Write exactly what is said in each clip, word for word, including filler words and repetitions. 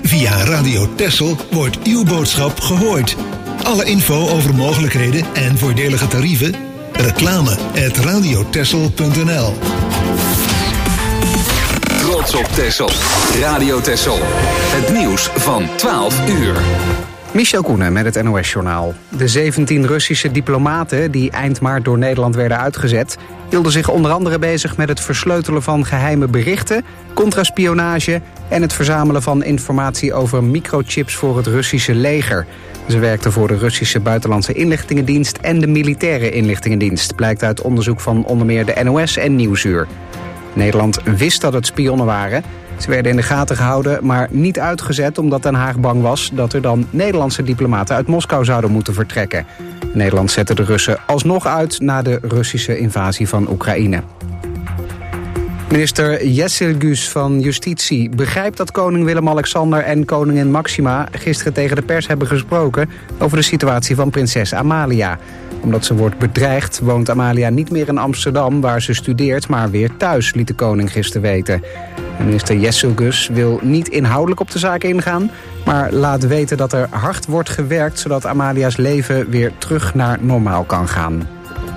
Via Radio Texel wordt uw boodschap gehoord. Alle info over mogelijkheden en voordelige tarieven? Reclame at radiotexel punt n l. Trots op Texel. Radio Texel. Het nieuws van twaalf uur. Michel Koenen met het N O S-journaal. De zeventien Russische diplomaten die eind maart door Nederland werden uitgezet... hielden zich onder andere bezig met het versleutelen van geheime berichten... contraspionage en het verzamelen van informatie over microchips voor het Russische leger. Ze werkten voor de Russische Buitenlandse Inlichtingendienst en de Militaire Inlichtingendienst... blijkt uit onderzoek van onder meer de N O S en Nieuwsuur. Nederland wist dat het spionnen waren. Ze werden in de gaten gehouden, maar niet uitgezet omdat Den Haag bang was... dat er dan Nederlandse diplomaten uit Moskou zouden moeten vertrekken. Nederland zette de Russen alsnog uit na de Russische invasie van Oekraïne. Minister Jesselgus van Justitie begrijpt dat koning Willem-Alexander en koningin Maxima gisteren tegen de pers hebben gesproken over de situatie van prinses Amalia. Omdat ze wordt bedreigd woont Amalia niet meer in Amsterdam waar ze studeert, maar weer thuis, liet de koning gisteren weten. Minister Jesselgus wil niet inhoudelijk op de zaak ingaan, maar laat weten dat er hard wordt gewerkt zodat Amalia's leven weer terug naar normaal kan gaan.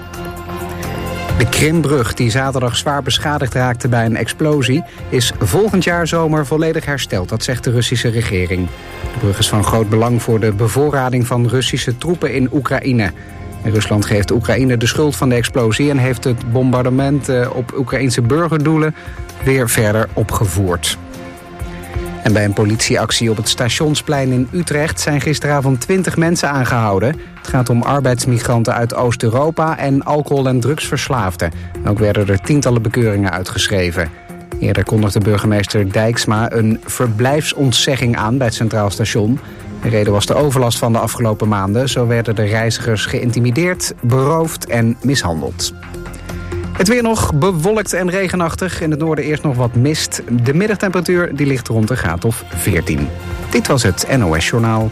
De Krimbrug, die zaterdag zwaar beschadigd raakte bij een explosie, is volgend jaar zomer volledig hersteld, dat zegt de Russische regering. De brug is van groot belang voor de bevoorrading van Russische troepen in Oekraïne. En Rusland geeft Oekraïne de schuld van de explosie en heeft het bombardement op Oekraïnse burgerdoelen weer verder opgevoerd. En bij een politieactie op het Stationsplein in Utrecht zijn gisteravond twintig mensen aangehouden. Het gaat om arbeidsmigranten uit Oost-Europa en alcohol- en drugsverslaafden. Ook werden er tientallen bekeuringen uitgeschreven. Eerder kondigde burgemeester Dijksma een verblijfsontzegging aan bij het Centraal Station. De reden was de overlast van de afgelopen maanden. Zo werden de reizigers geïntimideerd, beroofd en mishandeld. Het weer nog bewolkt en regenachtig. In het noorden eerst nog wat mist. De middagtemperatuur die ligt rond een graad of veertien. Dit was het N O S-journaal.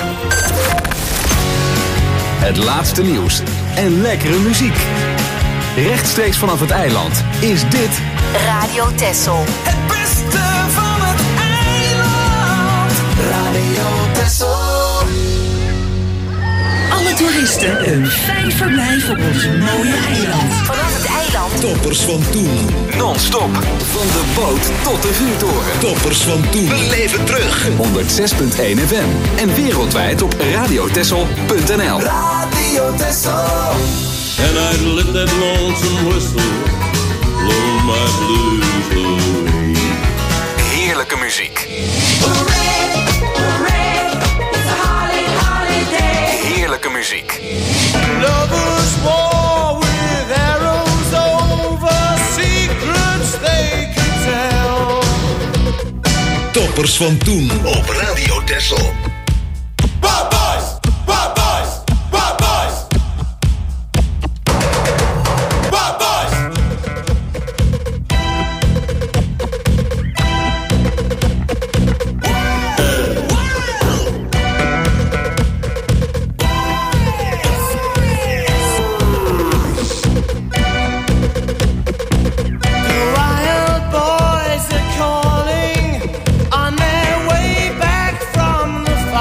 Het laatste nieuws en lekkere muziek. Rechtstreeks vanaf het eiland is dit Radio Texel. Het beste van het eiland. Radio Texel. Alle toeristen een fijn verblijf op ons mooie eiland. Vanaf het eiland. Toppers van toen. non-stop van de boot tot de vuurtoren. Toppers van toen. Beleef het terug. honderd zes komma één F M en wereldwijd op radiotexel punt n l. Radio Texel. And I'd let that lonesome whistle blow my blues away. Heerlijke muziek. Hooray, hooray, it's a holly, holiday. Heerlijke muziek. Lovers war with arrows over secrets they could tell. Toppers van toen op Radio Texel. Bad boys, bad boys, bad boys. Bad boys. Wild boys are calling on their way back from the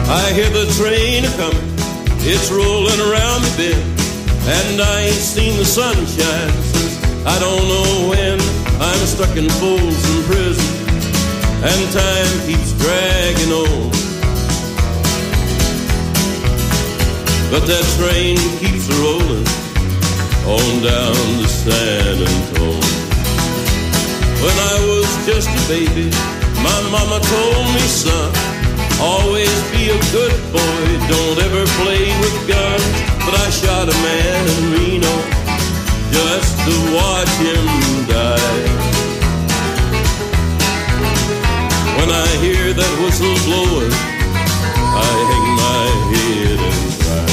I hear the train a-comin', it's rolling around the bend, and I ain't seen the sunshine since I don't know when. I'm stuck in Folsom Prison, and time keeps dragging on. But that train keeps rolling on down to San Antonio. When I was just a baby, my mama told me, son, always be a good boy, don't ever play with guns. But I shot a man in Reno just to watch him die. When I hear that whistle blowing, I hang my head and cry.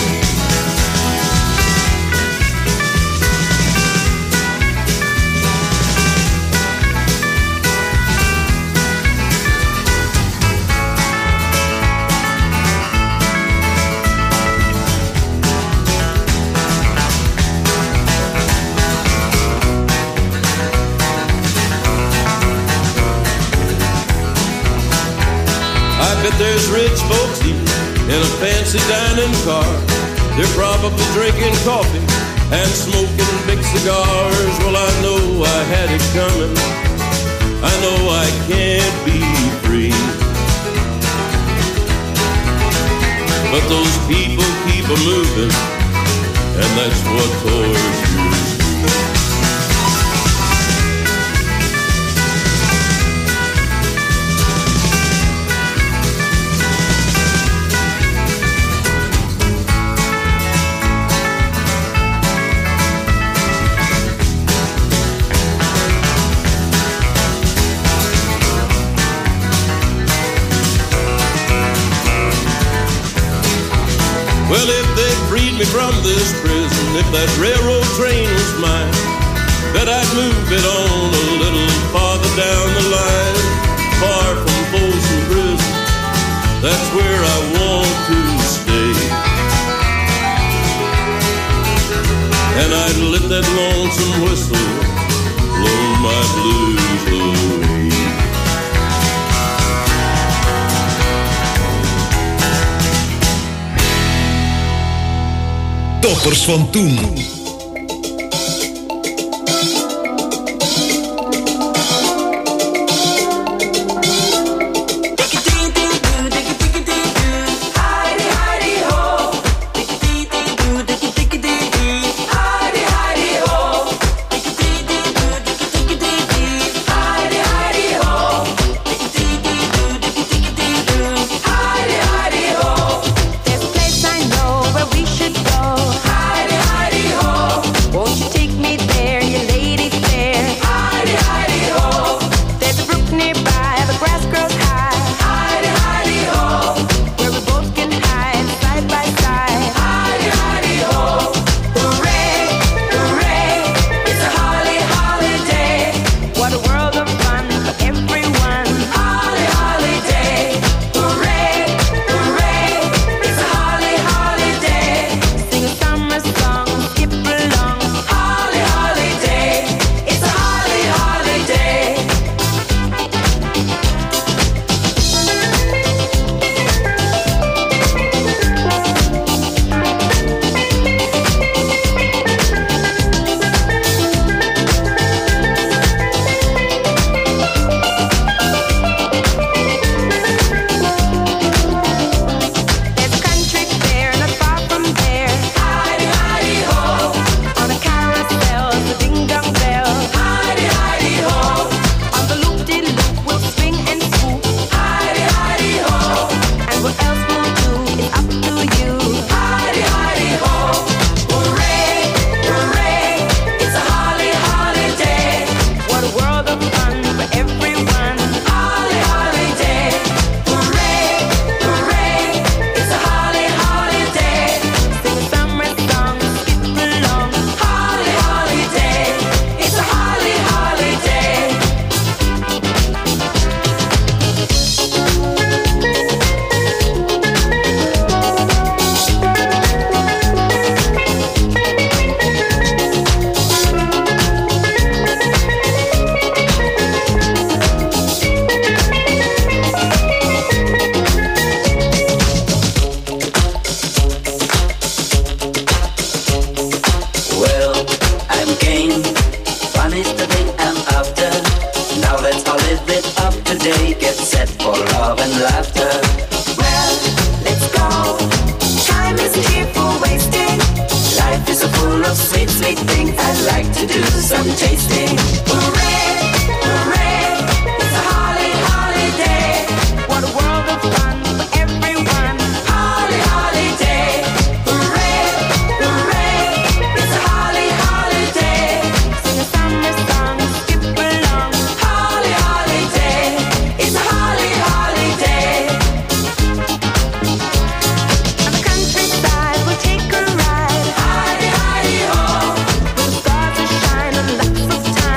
I bet there's rich folks eating in a fancy dining car. They're probably drinking coffee and smoking big cigars. Well, I know I had it coming, I know I can't be free, but those people keep a-moving, and that's what tortures me. Well, if they freed me from this prison, if that railroad train was mine, bet I'd move it on a little farther down the line, far from Folsom Prison. That's where I want to stay. And I'd let that lonesome whistle blow my blues away. Toppers van toen. There's a place I know where we should go. Heidi, Heidi, ho. to do some tasting. Hooray, hooray, it's a holly holiday. What a world of fun for everyone. Holly holiday. Hooray, hooray, it's a holly holiday. Sing a summer song, skip along. Holly holiday, it's a holly holiday. On the countryside we'll take a ride. Hidey, hidey, ho. Where the stars are shining, lots of time.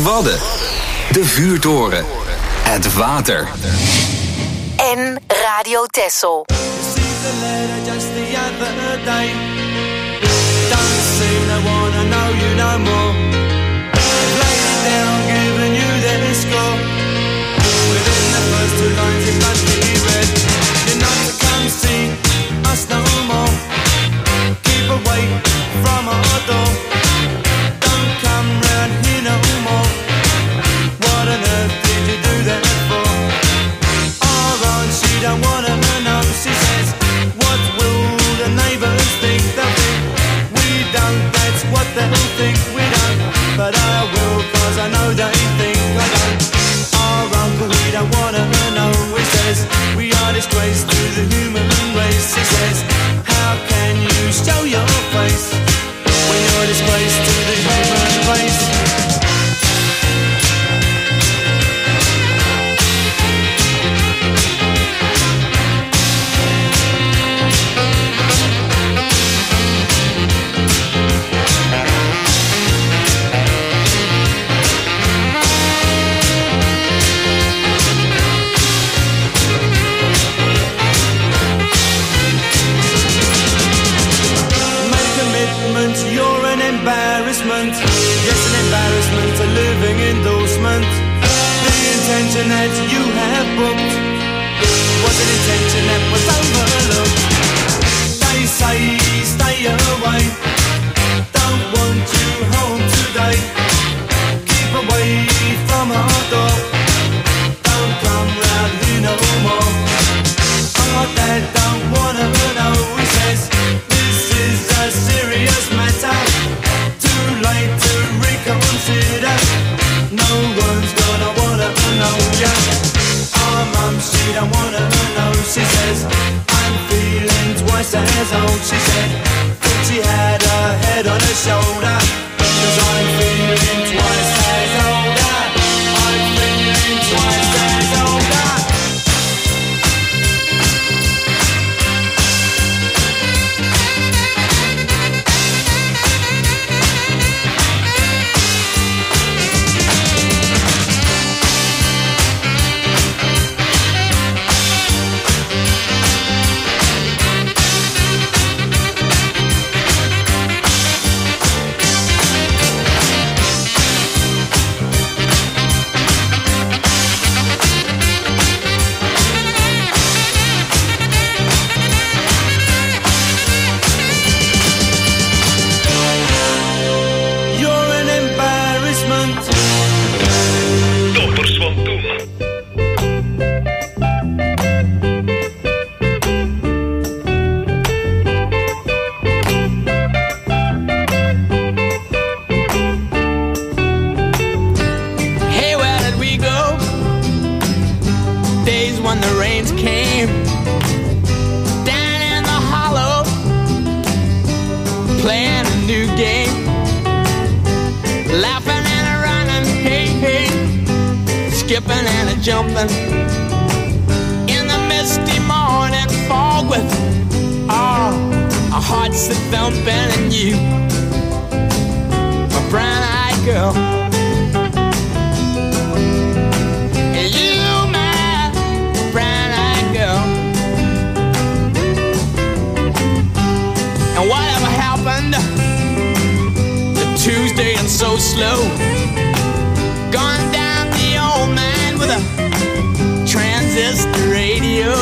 De Wadden. De Vuurtoren. Het water. En Radio Texel. Received a letter just the other day. Don't seem to wanna know you no more. Laid it down, giving you the score. Within the first two lines it must be read. You're not to come see us no more. Keep away from our door. Don't come round here no more. What on earth did you do that for? She don't wanna know, she says, what will the neighbours think? They'll think we don't, that's what they'll think we don't. But I will, cause I know they think I don't. Our uncle, we don't wanna know, he says, we are disgrace to the human race. He says, how can you show your face when you're disgrace to the human race? You're an embarrassment. Yes, an embarrassment, a living endorsement. The intention that you have booked was an intention that was overlooked. They say stay away, don't want you home today. Keep away from our door, don't come round here no more. Our dad don't wanna know, he says, this is a serious matter. Too late to reconsider. No one's gonna wanna know ya. Our mum, she don't wanna know. She says, I'm feeling twice as old. She said, thought she had her head on her shoulder. Cause I'm feeling twice as older. I'm feeling twice as older. Jumping in the misty morning fog with oh, our hearts a thumping and you, my brown-eyed girl, and you, my brown-eyed girl, and whatever happened to Tuesday and so slow, gone down the old man with a transistor radio,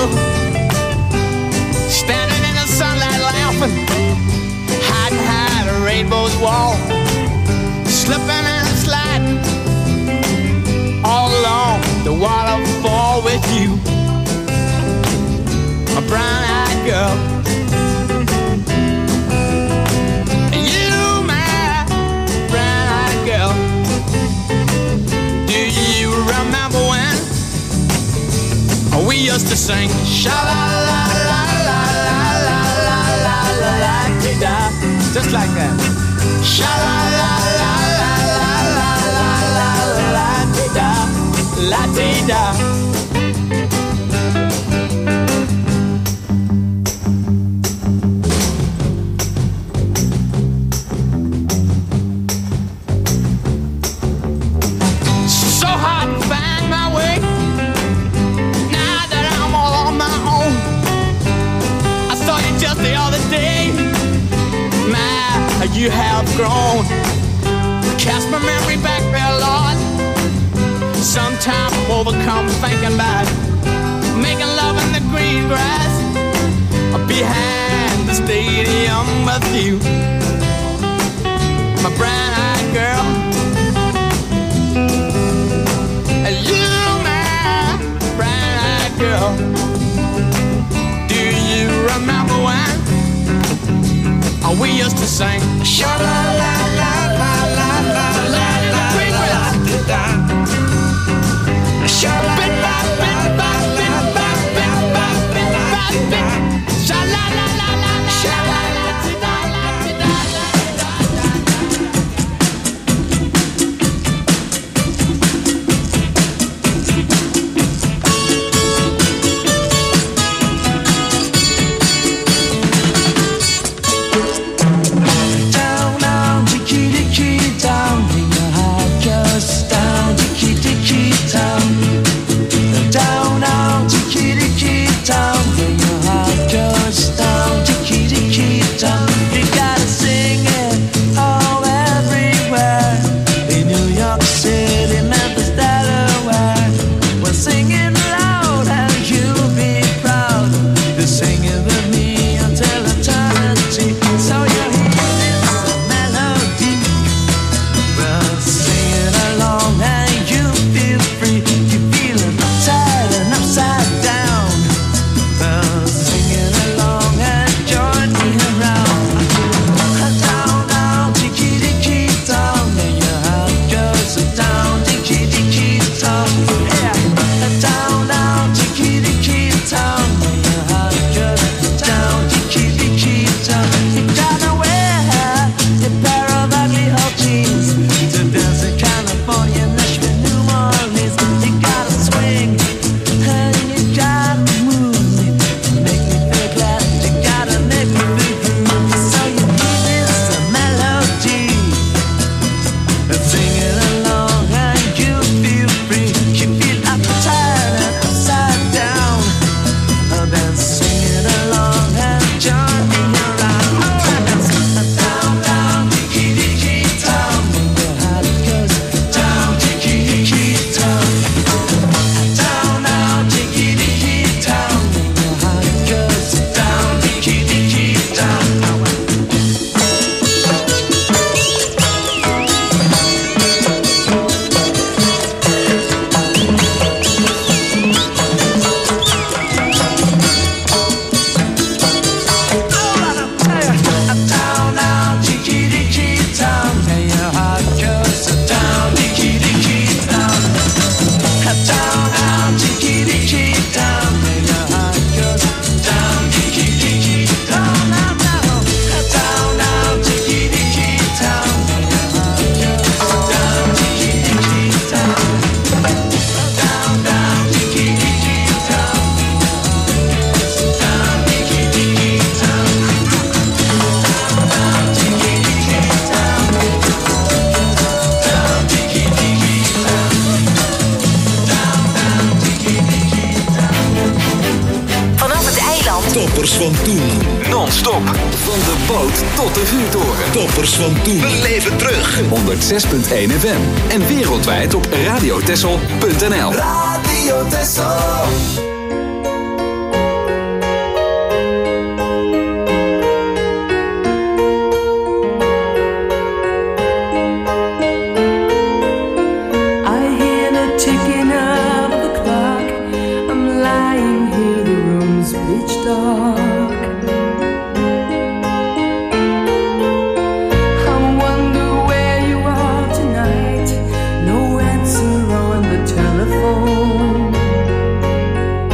standing in the sunlight laughing, hiding behind a rainbow's wall, slipping and sliding all along the waterfall with you, a brown-eyed girl. You, my brown-eyed girl. Do you remember when we used to sing sha la la la la la la la la la la da, just like that. Sha la la la la la la la la la da, la da. grown. Cast my memory back there, Lord. Sometimes I'm overcome thinking about making love in the green grass behind the stadium with you, my brown-eyed girl. And you, my brown-eyed girl. Do you remember when we used to sing sha-la-la-la-la-la-la-la in the green grass? Toppers van toen. Non-stop. Van de boot tot de vuurtoren. Toppers van toen. We leven terug. honderd zes komma één F M. En wereldwijd op radiotessel punt n l. Radio Tessel. Telephone.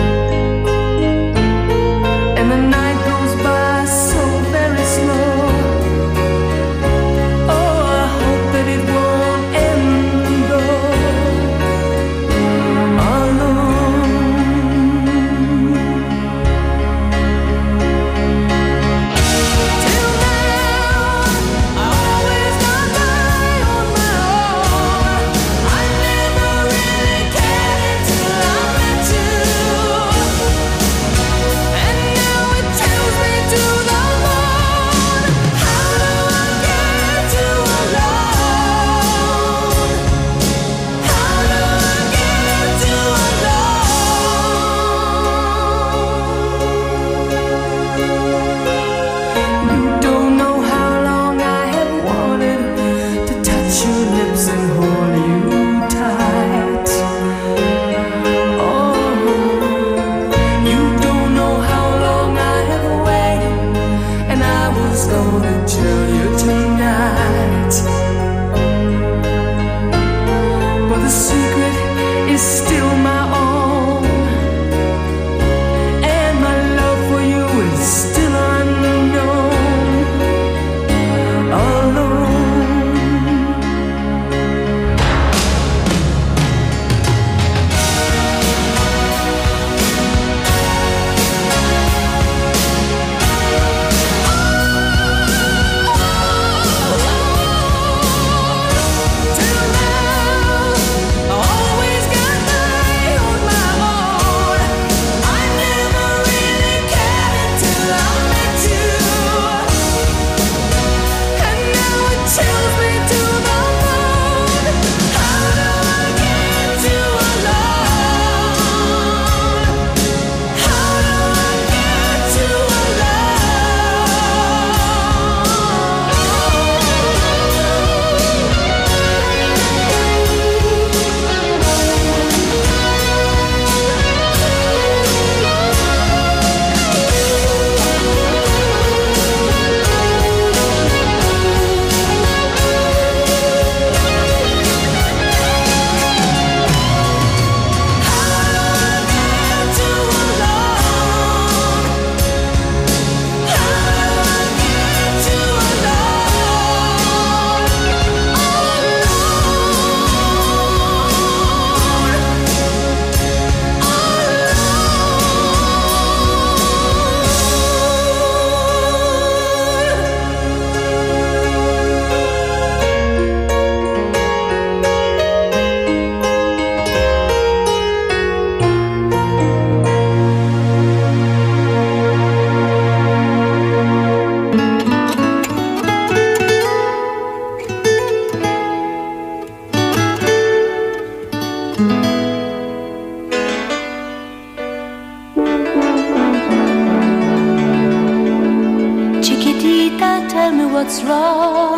what's wrong.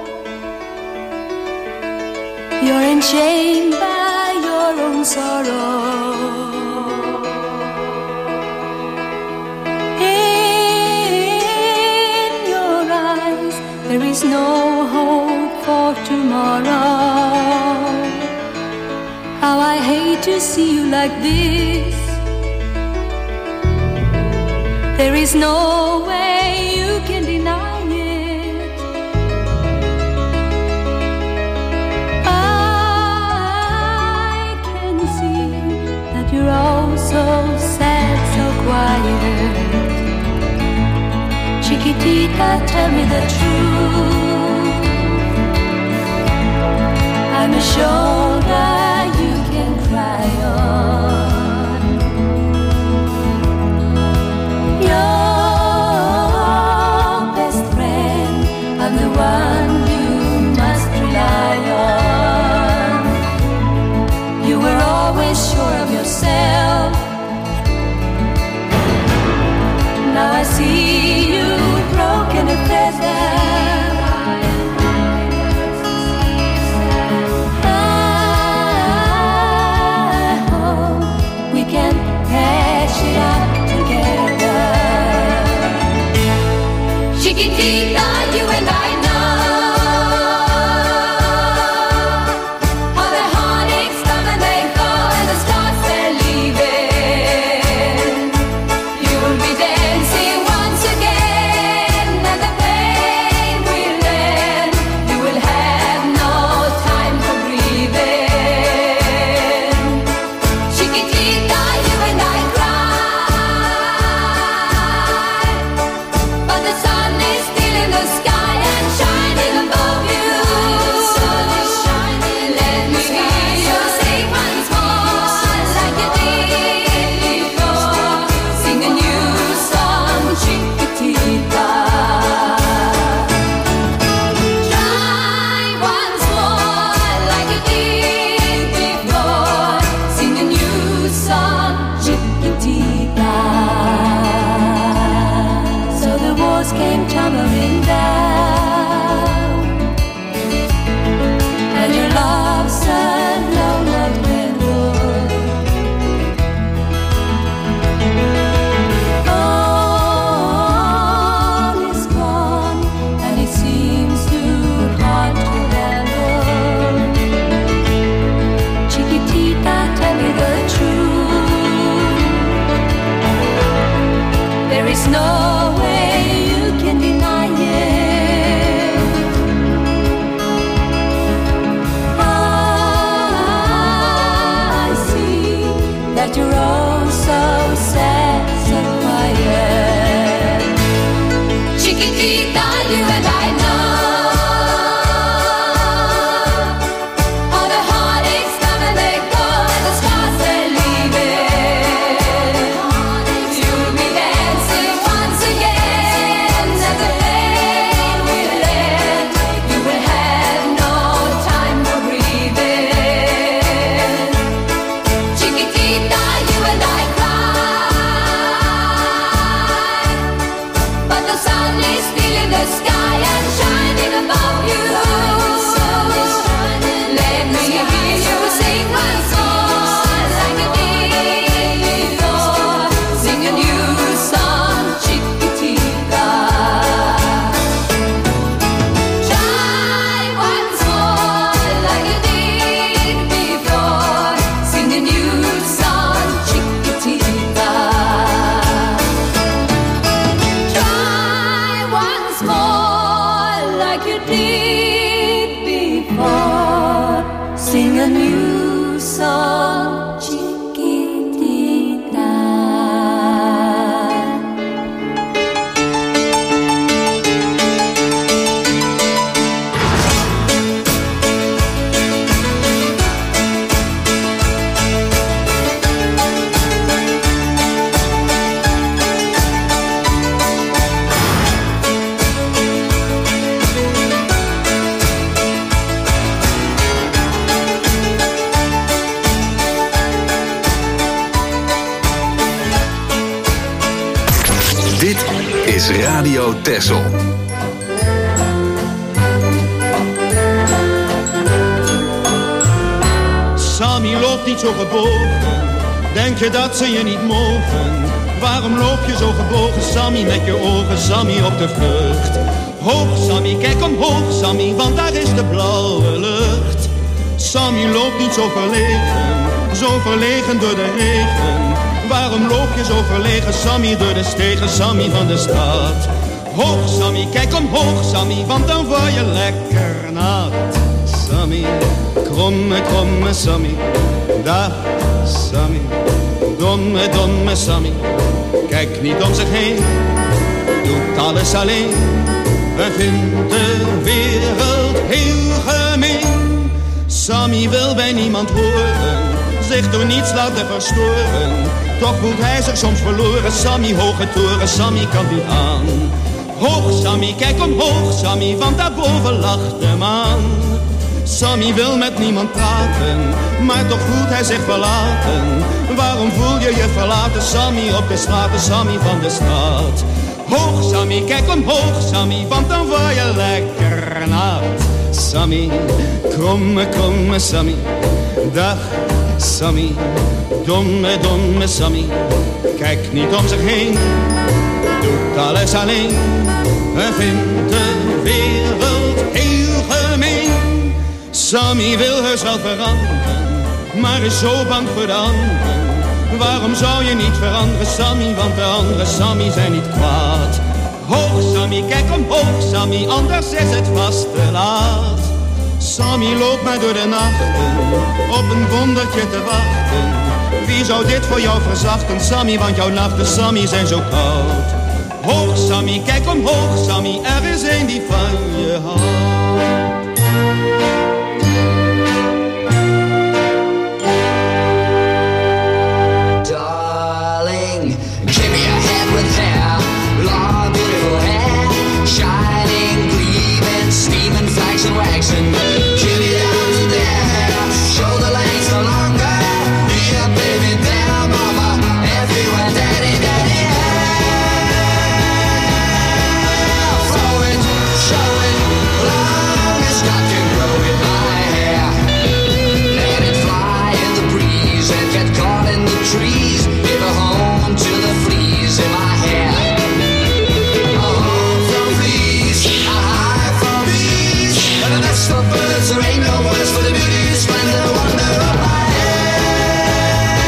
You're enchained by your own sorrow. In your eyes there is no hope for tomorrow. How I hate to see you like this. There is no way you can deny it. I can see that you're all so sad, so quiet. Chiquitita, tell me the truth. I'm a shoulder you can cry on. Your best friend, I'm the one you must rely on. You were always sure of yourself. Now I see you broken and feathered. Chiquitita, you and I know how the heartaches come and they go and the stars they're leaving. You will be dancing once again and the pain will end. You will have no time for breathing. Chiquitita, you and I cry, but the sun is still in the sky and shining above you. The sun is shining. Let me hear you sing once more like you did before. Sing a new song, Chiquitita. Try once more like you did before. Sing a new song, Chiquitita. So the walls came tumbling down, and your love's a no-love candle. All is gone, and it seems too hard to handle. Chiquitita, tell me the truth. There is no way you can deny it. I see that you're all so sad, so quiet. Chiquitita, you and I know how the heartaches come and they go and the stars they're leaving. You'll be dancing once again and the pain will end. You will have no time for breathing. Chiquitita, you and I cry, but the sun is still in the sky and shining above you. Let me hear you sing once more like you did before. Sing a new song, Chiquitita. Try once more like you did before. Sing a new song, Chiquitita. Try once more like you did before. Sing a new song, Chiquitita. Dit is Radio Texel. Sammy, loop niet zo gebogen. Denk je dat ze je niet mogen? Waarom loop je zo gebogen, Sammy, met je ogen, Sammy, op de vlucht? Hoog, Sammy, kijk omhoog, Sammy, want daar is de blauwe lucht. Sammy, loop niet zo verlegen, zo verlegen door de regen. Waarom loop je zo verlegen, Sammy, door de stegen, Sammy, van de stad? Hoog, Sammy, kijk omhoog, Sammy, want dan word je lekker nat. Sammy, kromme, kromme Sammy, dag Sammy, domme, domme Sammy. Kijk niet om zich heen, doet alles alleen en vindt de wereld heel gemeen. Sammy wil bij niemand horen, zich door niets laten verstoren. Toch voelt hij zich soms verloren, Sammy, hoge toren, Sammy kan niet aan. Hoog, Sammy, kijk omhoog, Sammy, want daarboven lacht de maan. Sammy wil met niemand praten, maar toch voelt hij zich verlaten. Waarom voel je je verlaten, Sammy, op de straten, Sammy van de stad? Hoog, Sammy, kijk omhoog, Sammy, want dan word je lekker nat. Sammy, kromme, kromme Sammy, dag Sammy, domme, domme Sammy. Kijk niet om zich heen, doet alles alleen en vindt de wereld heel gemeen. Sammy wil heus wel veranderen, maar is zo bang voor de anderen. Waarom zou je niet veranderen, Sammy, want de andere Sammy zijn niet kwaad. Hoog, Sammy, kijk omhoog, Sammy, anders is het vast te laat. Sammy, loopt maar door de nachten, op een wondertje te wachten. Wie zou dit voor jou verzachten, Sammy, want jouw nachten, Sammy, zijn zo koud. Hoog, Sammy, kijk omhoog, Sammy, er is een die van je houdt. Waxing, give it out there, show the legs no longer. Be a baby there, mama, everywhere, daddy, daddy. Throw it, show it, long as God can grow in my hair. Let it fly in the breeze and get caught in the trees. Give a home to the fleas in my hair. A home from fleas, a high from bees. And the nest of birds, there ain't no words for the beauty, splendor, wonder of my hair.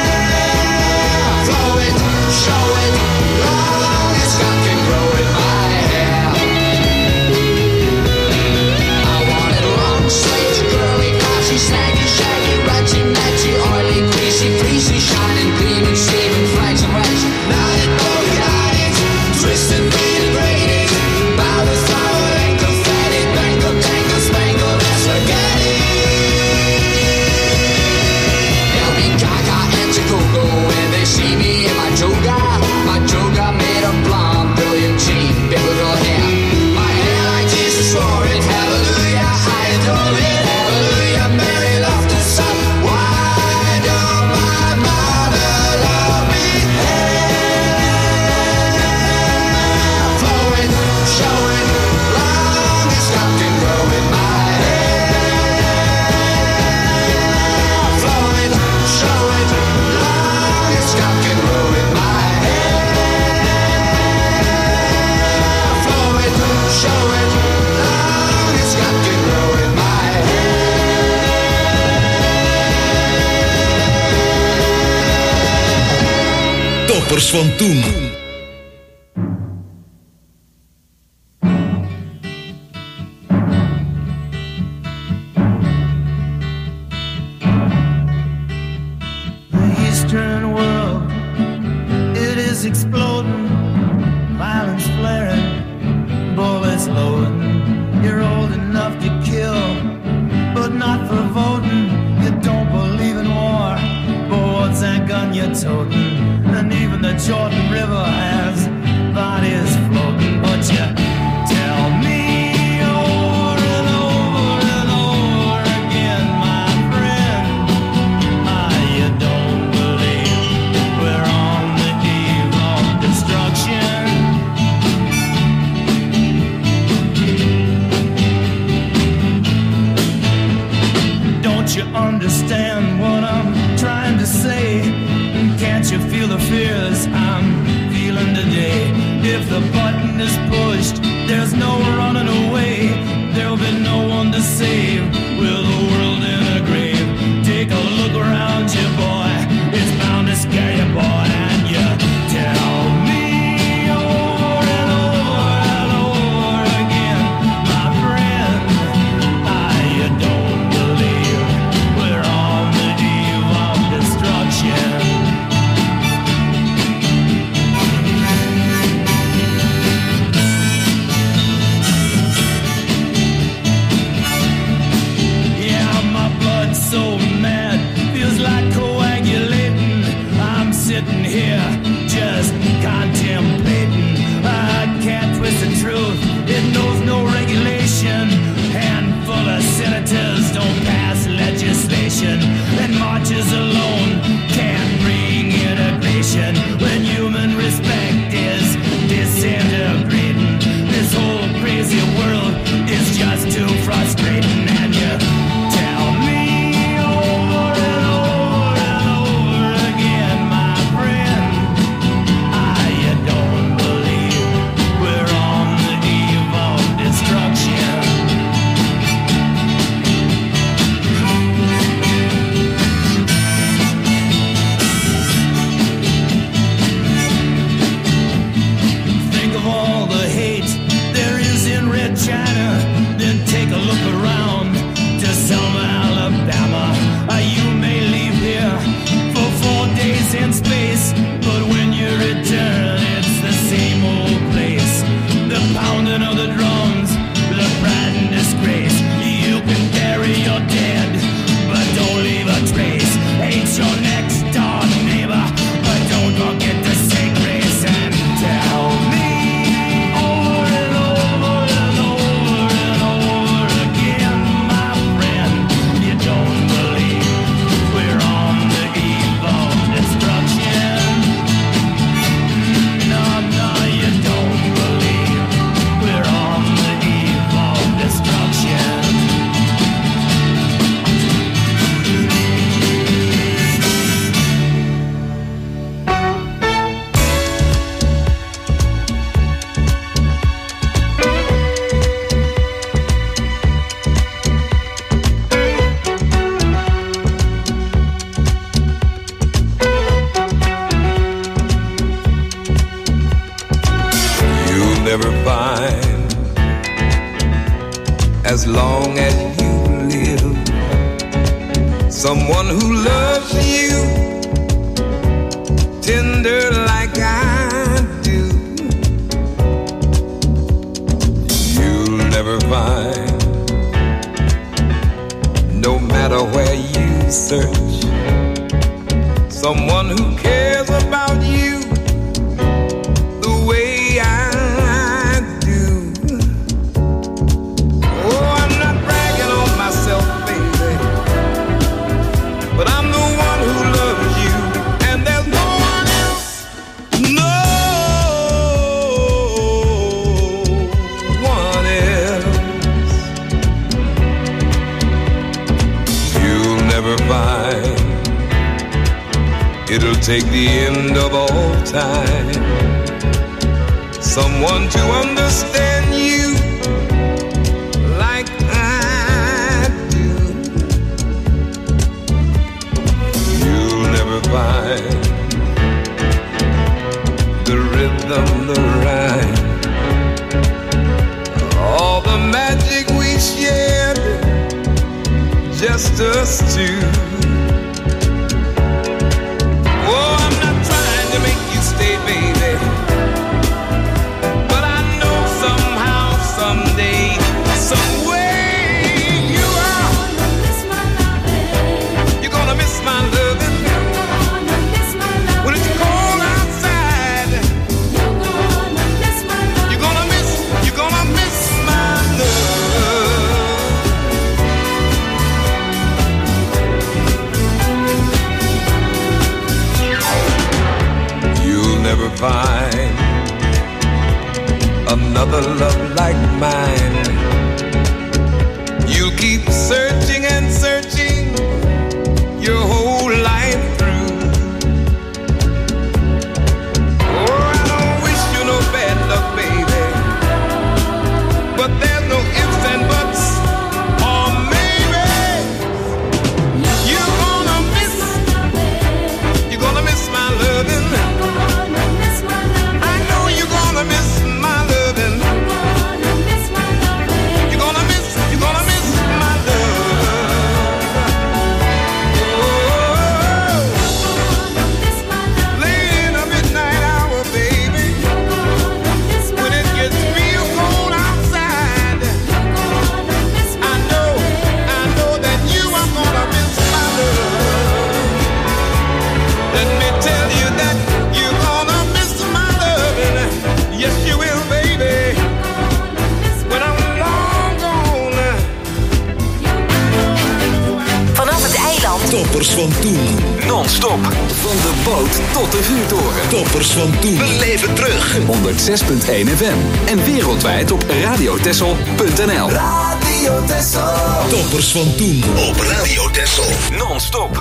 Throw it, show it, long as God can grow in my hair. I want it long, straight, curly, glossy, snaggy, shaggy, ratchy, matchy, oily, greasy, fleecy, shining, gleaming, steaming, flags and rags. Knotted, polka dotted, twisted, beaded, braided, bound with flower and confetti, bangled, tangled, spangled, and spaghetti. They'll be gaga and Chicago when they see me in my toga. My toga made of blonde, brilliant jean, biblical hair. My hair like Jesus wore it, hallelujah, I adore it, hallelujah, Mary loved the sun. Why don't my mother love me? Flow it, show it, long as God can grow in my hair. Flow it, show it, long as God can grow in my hair. Flow it, show it, long as God can grow in my hair. Toppers van toen. The Eastern world, it is exploding, violence flaring, bullets loading. You're old enough to kill, but not for voting. You don't believe in war, but what's that gun you're toting? And even the Jordan River has bodies floating, but you tell me over and over and over again, my friend, ah, you don't believe we're on the eve of destruction. Don't you understand what Can't you feel the fears I'm feeling today? If the button is pushed, there's no running away. There'll be no one to save with the world in a grave. Take a look around you, boy. It's bound to scare you, boy. And you tell me over and over and over again, my friend, ah, you don't believe we're on the eve of destruction. So mad, feels like coagulating. I'm sitting here just contemplating. I can't twist the truth, it knows no regulation. Handful of senators don't pass legislation, and marches alone can't bring integration. When human respect is disintegrating, this whole crazy world is just too frustrating. And you tell me China, then take a look around to Selma, Alabama. Uh, you may leave here for four days in space, but when you return, it's the same old place. The pounding of the drums, the pride and disgrace. You can bury your dead, but don't leave a trace. Hate your next door neighbor, but don't forget to say grace. And tell me as long as you live, someone who loves you tender like I do. You'll never find, no matter where you search, someone who cares about you the way I but I'm the one who loves you, and there's no one else, no one else. You'll never find, it'll take the end of all time, someone to understand you like I do. You'll never find the rhythm, the rhyme, all the magic we shared, just us two. Oh, I'm not trying to make you stay, baby, but I know somehow, someday, some way you are. You're gonna miss my loving. When it's cold outside, you're gonna miss, you're gonna miss my love. You'll never find another love like mine. You'll keep searching and searching your whole life through, Toppers van toen. Non-stop. Van de boot tot de vuurtoren. Toppers van toen. Beleef het terug. honderd zes komma één F M. En wereldwijd op radiotessel punt n l. Radio Tessel. Toppers van toen op Radio Tessel. Non-stop.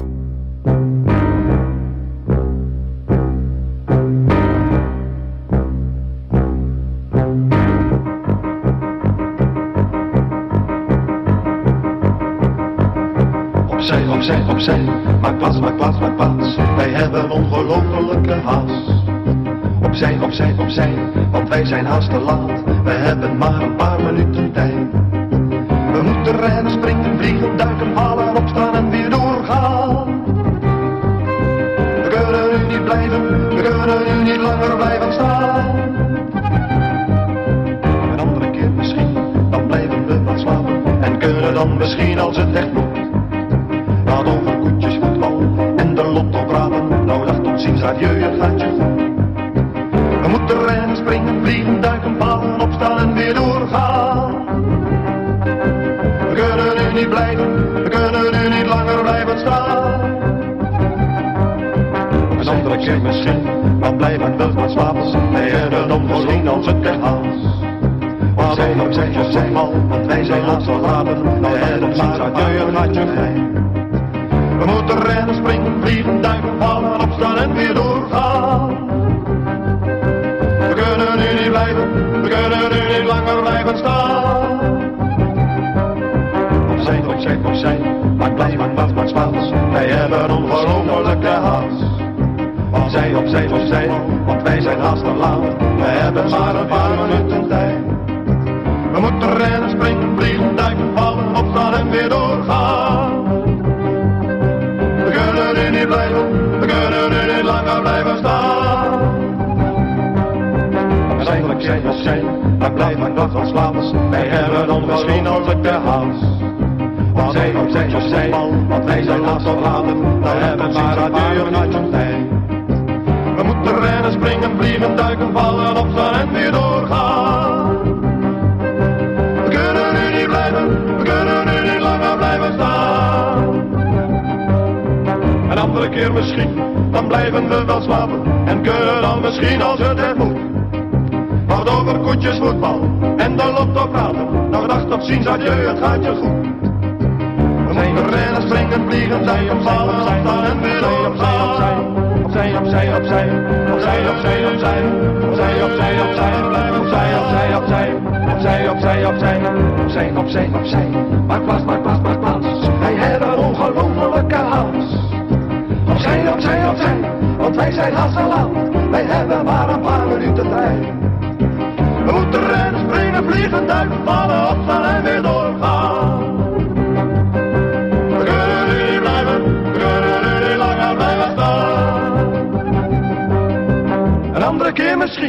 Opzij, opzij, opzij, maak plaats, maak plaats, maak plaats. Wij hebben ongelofelijke haast. Opzij, opzij, opzij, want wij zijn haast te laat. We hebben maar een paar minuten tijd. We moeten rennen, springen, vliegen, duiken, vallen, opstaan en weer doorgaan. We kunnen nu niet blijven, we kunnen nu niet langer blijven staan. Een andere keer misschien, dan blijven we wat slapen. En kunnen dan misschien als het echt moet. Laat over koetjes, voetbal en de lotto praten. Nou dag tot ziens, adieu, het gaat je goed. We moeten rennen, springen, vliegen, duiken, vallen, opstaan en weer doorgaan. We kunnen nu niet blijven, we kunnen nu niet langer blijven staan. Een andere keer misschien, dan blijven we wat slapen. Wij hebben dan misschien als het echt haast. Maar wij nog zijn je zijn mal, want wij zijn haast al laten. Nou hebben maar adieu, het gaat je vrij. We moeten rennen, springen, vliegen, duiken, vallen, opstaan en weer doorgaan. We kunnen nu niet blijven, we kunnen nu niet langer blijven staan. Opzij, opzij, opzij, maar blijven wat wat Spaans. Wij hebben ongelofelijke haast. Opzij, opzij, opzij, want wij zijn haast te laat. We hebben maar een paar minuten tijd. We moeten rennen, springen, vliegen, duiken, vallen, opstaan en weer doorgaan. We kunnen nu niet blijven, we kunnen nu niet langer blijven staan. Zijn, opzij, opzij, maar blijven wat wat slapen. Wij hebben ongelofelijke haast. Opzij, opzij, opzij, want wij zijn haast te laat. We hebben maar een paar minuten tijd. We moeten rennen, springen, vliegen, duiken, vallen, opstaan en weer doorgaan. We kunnen nu niet blijven, we kunnen nu niet langer blijven staan. Een andere keer misschien, dan blijven we wel slapen. En kunnen dan misschien als het er moet. Wat over koetjes, voetbal en de lotto praten. Nou dag tot ziens, adieu, het gaat je goed. We moeten rennen, springen, vliegen, duiken, vallen, opstaan en weer doorgaan. Opzij, opzij, opzij, opzij, opzij, opzij, opzij, opzij, opzij, opzij, opzij, opzij, opzij, opzij, opzij, opzij, opzij, opzij, maak plaats, maak plaats, maak plaats. Wij hebben ongelofelijke haast. Opzij, opzij, opzij, want wij zijn haast te laat. Wij hebben maar een paar minuten tijd. We moeten rennen, springen, vliegen, duiken, vallen, opstaan en weer doorgaan. We kunnen nu niet blijven, we kunnen nu niet langer blijven staan. Een andere keer misschien.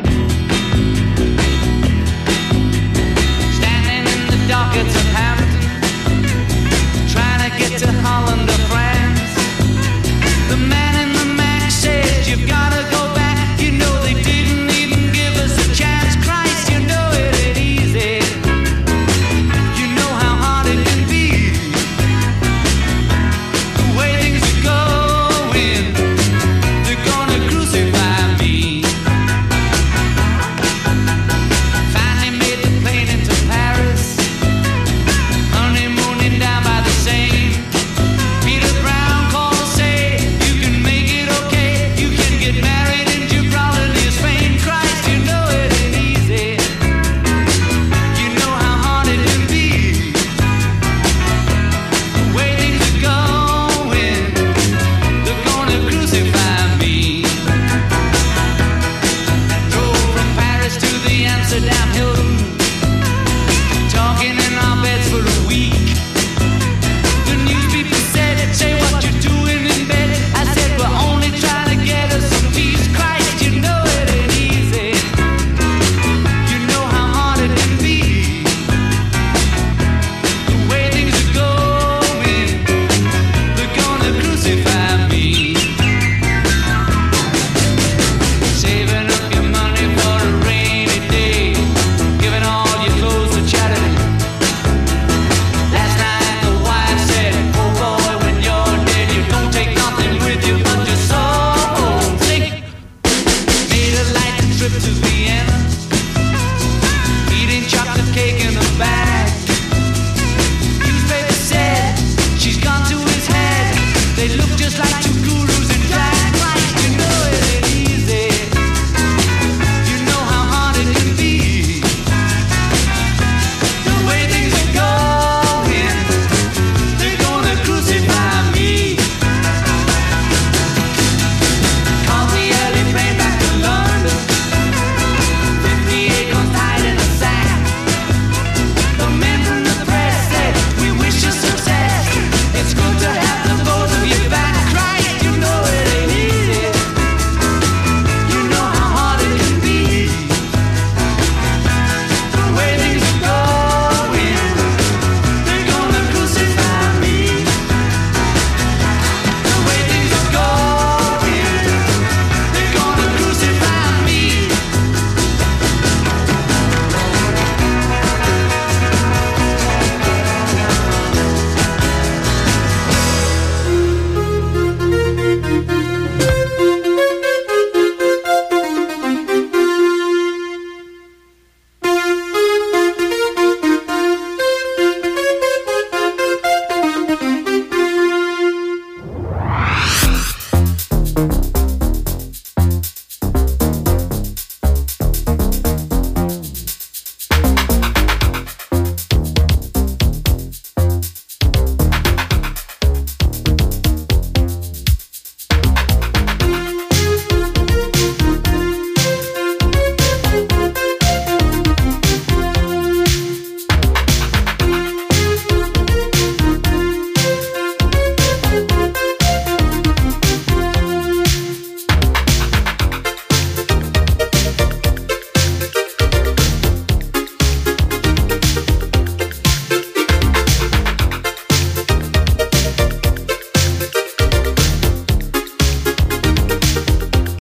Standing in the dockets of Hampton, trying to get to Holland or France. The man